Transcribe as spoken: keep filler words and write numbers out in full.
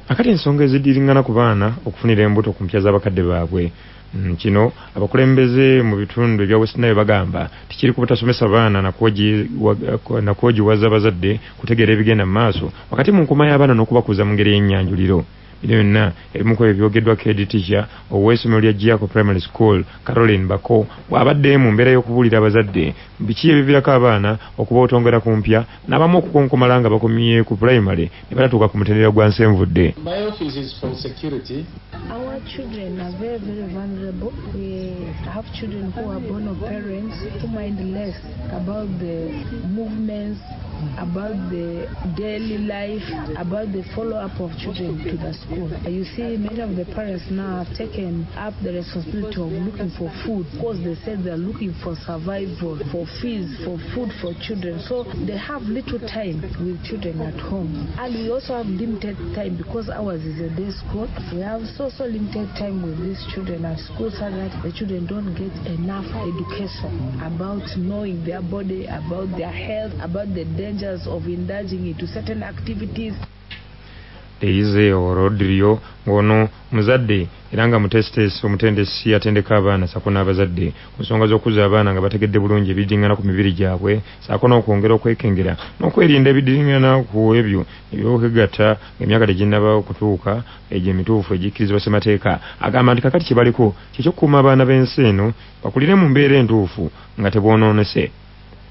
akati ensonga ezidiringana ku baana okufunira embuto ku mpya z'abakadde baabwe. Mm, kino abakulembeze mu bitundu ebya West Nile bagamba tikiri ku butasomesa baana nakwogiwaza abazadde kutegeera ebigenda mu maaso wakati mu nkuma y'abaana n'okubakuza mu ngeri y'ennyanjuliro. Bino byonna ebimu ku ebyogeddwako edi teacher ow'essomero lya Giaco Primary School Caroline Bako bw'abadde mu mbeera y'okubuulira abazadde biki ebiviirako abaana okuba otongera ku mpya n'abamu okukonkomala nga bakomye ku primary ne batatuuka ku mutendera gwa Nsenvudde. My office is for security. Our children are very, very vulnerable. We have children who are born of parents who mind less about the movements, about the daily life, about the follow-up of children to the school. You see, many of the parents now have taken up the responsibility of looking for food because they said they're looking for survival, for fees, for food for children. So they have little time with children at home. And we also have limited time because ours is a day school. We have so, so limited time with these children at school so that the children don't get enough education about knowing their body, about their health, about the dangers of indulging into certain activities. Eize Rodrio ngono muzadde era nga mutestes omutendesi atendeka abaana sako n'abazadde ku nsonga z'okuza abaana nga bategedde bulungi ebidiringana ku mibiri gyabwe sako n'okwongera okwekengera n'okwerinda ebidiringana ku ebyo ebyokwegata emyaka teginnaba okutuuka egyo emituufu egikkirizibwa ssemateeka. Agamba nti kakati kye baliko ky'ekyokukuuma abaana b'ensi eno bakulire mu mbeera entuufu nga teboonoonese.